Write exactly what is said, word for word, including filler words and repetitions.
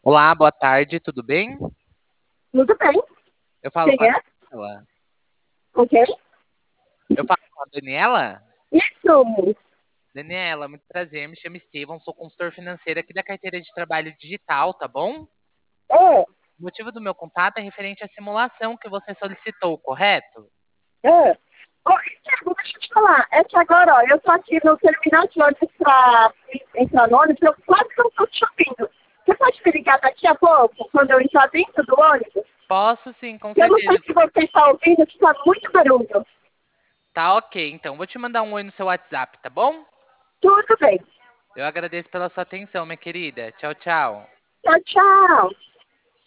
Olá, boa tarde, tudo bem? Tudo bem? Eu falo Quem com a é? Daniela. Ok? Eu falo com a Daniela? Isso. Daniela, muito prazer, me chamo Steven, sou consultor financeiro aqui da carteira de trabalho digital, tá bom? É, O motivo do meu contato é referente à simulação que você solicitou, correto? é. Ô, Thiago, deixa eu te falar. É que agora, ó, eu tô aqui no terminal de ônibus pra entrar no ônibus, eu quase não tô te ouvindo. Você pode me ligar daqui a pouco, quando eu entrar dentro do ônibus? Posso sim, com Eu não sei certeza. se você está ouvindo, que tá muito barulho. Tá ok, então vou te mandar um oi no seu WhatsApp, tá bom? Tudo bem. Eu agradeço pela sua atenção, minha querida. Tchau, tchau. Tchau, tchau.